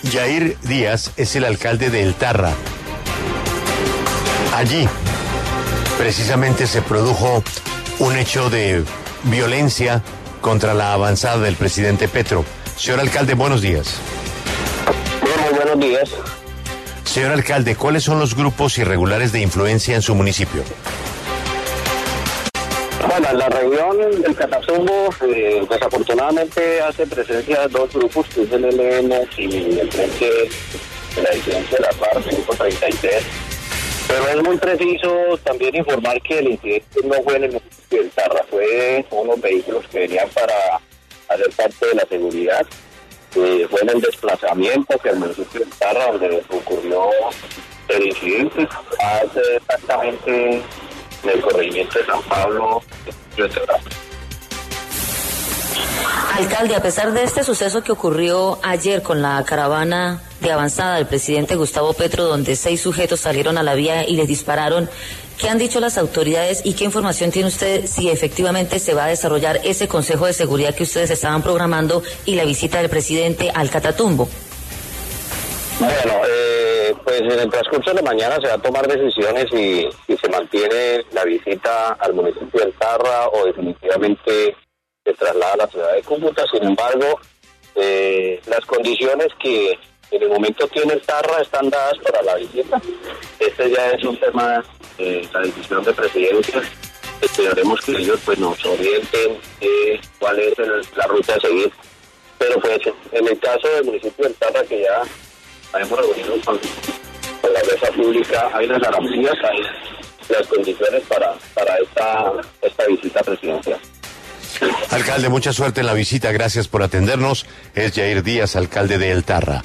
Yair Díaz es el alcalde de El Tarra. Allí, precisamente, se produjo un hecho de violencia contra la avanzada del presidente Petro. Señor alcalde, buenos días. Muy buenos días. Señor alcalde, ¿cuáles son los grupos irregulares de influencia en su municipio? Bueno, en la región del Catatumbo, desafortunadamente hace presencia dos grupos, que es el ELN y el Frente de la Disidencia de la FARC, grupo 33. Pero es muy preciso también informar que el incidente no fue en el municipio del Tarra, fue unos vehículos que venían para hacer parte de la seguridad. Fue en el desplazamiento que el municipio del Tarra donde ocurrió el incidente, hace exactamente en el corregimiento de San Pablo. Alcalde, a pesar de este suceso que ocurrió ayer con la caravana de avanzada del presidente Gustavo Petro, donde 6 sujetos salieron a la vía y les dispararon, ¿qué han dicho las autoridades y qué información tiene usted si efectivamente se va a desarrollar ese consejo de seguridad que ustedes estaban programando y la visita del presidente al Catatumbo? Bueno, pues en el transcurso de mañana se va a tomar decisiones si se mantiene la visita al municipio del Tarra o definitivamente se traslada a la ciudad de Cúcuta. Sin embargo, las condiciones que en el momento tiene el Tarra están dadas para la visita. Este ya es un tema de la decisión de presidencia. Esperaremos que ellos pues nos orienten cuál es la ruta a seguir. Pero pues en el caso del municipio del Tarra, que ya hemos reunido con la mesa pública, hay las garantías, hay las condiciones para esta visita presidencial. Alcalde, mucha suerte en la visita, gracias por atendernos. Es Yair Díaz, alcalde de El Tarra.